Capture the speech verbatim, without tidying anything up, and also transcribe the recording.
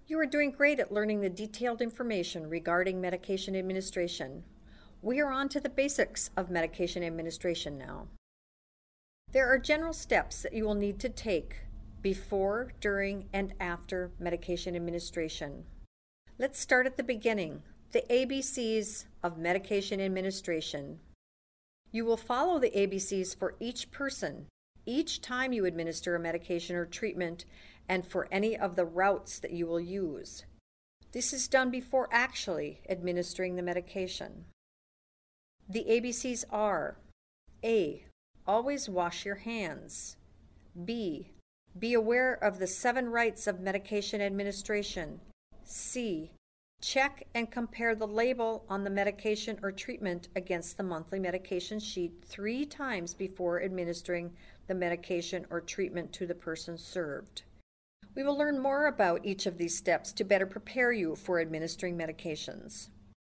You are doing great at learning the detailed information regarding medication administration. We are on to the basics of medication administration now. There are general steps that you will need to take before, during, and after medication administration. Let's start at the beginning, the A B Cs of medication administration. You will follow the A B Cs for each person, each time you administer a medication or treatment, and for any of the routes that you will use. This is done before actually administering the medication. The A B Cs are: A. Always wash your hands. B. Be aware of the seven rights of medication administration. C. Check and compare the label on the medication or treatment against the monthly medication sheet three times before administering the medication or treatment to the person served. We will learn more about each of these steps to better prepare you for administering medications.